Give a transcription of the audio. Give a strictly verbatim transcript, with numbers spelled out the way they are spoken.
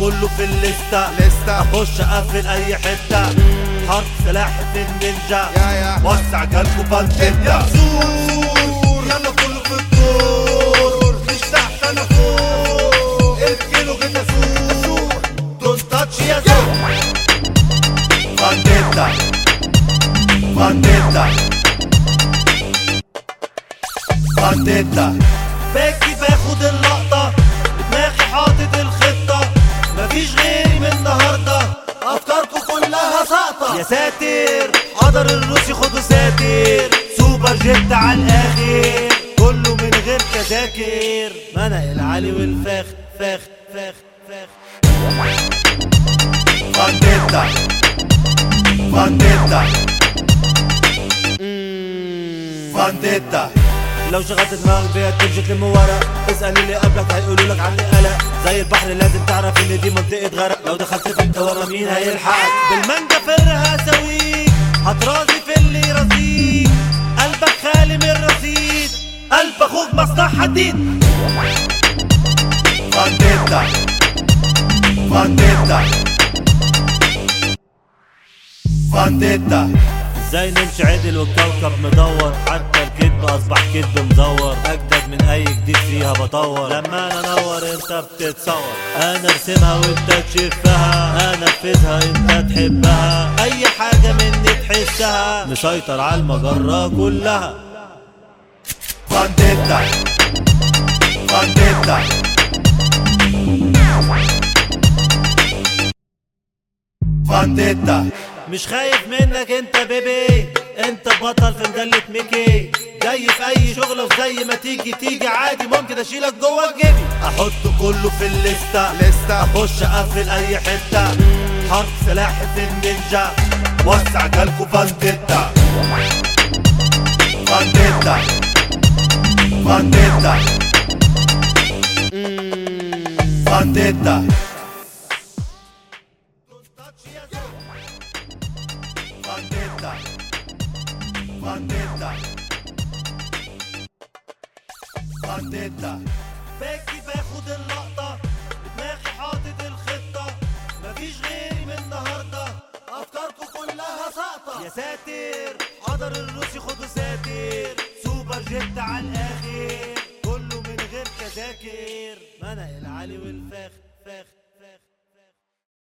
كله في الليستة لسه اخش اقفل اي حتة حرف سلاح في النينجا يا يا وسع جالكوا فانتيتا زور يلا كله في الدور مش تحت انا فوق الكيلو كده سور دونت تاتش يا زور فانتيتا فانتيتا فانتيتا باجي باخد اللقطة بدماغي حاطط الخطة مفيش غيري من النهاردة افكاركم كلها ساقطة يا ساتر قدر الروسي خدوا ساتر سوبر جيت على الاخر كله من غير تذاكر منق العالي والفاخ فاخ فاخ فاخ فانتيتا فانتيتا فانتيتا لو شغلت دماغك بيها تمشي تلم ورق اسأل اللي قبلك هيقولوا لك عني قلق زي البحر لازم تعرف ان دي منطقة غرق لو دخلت في الدوامة مين هيلحقك بالمانجا فرها هسويك هتراضي في اللي يرضيك قلبك خالي من الرصيد قلب اخوك مصنع حديد فانتيتا فانتيتا فانتيتا ازاي نمشي عدل والكوكب مدور حتى الكدب اصبح كدب مزور اجدد من اي جديد فيها بطور لما انا انور انت بتتصور انا ارسمها وانت تشفها انفذها انت تحبها اي حاجة مني تحسها مسيطر على المجرة كلها فانتيتا فانتيتا فانتيتا مش خايف منك انت بيبي انت بطل في مجلة ميكي جاي في اي شغل وزي ما تيجي تيجي عادي ممكن اشيلك جوه جيبي احط كله في الليستة لسه اخش اقفل اي حتة حرف سلاح في النينجا وسع جالكوا فانتيتا فانتيتا فانتيتا فانتيتا فانتيتا فانتيتا فانتيتا باجي باخد اللقطة بدماغي حاطط الخطة مفيش غيري من النهاردة افكاركم كلها ساقطة يا ساتر قدر الروسي خدوا ساتر سوبر جيت على الاخر كله من غير تذاكر منق العالي والفاخ فاخ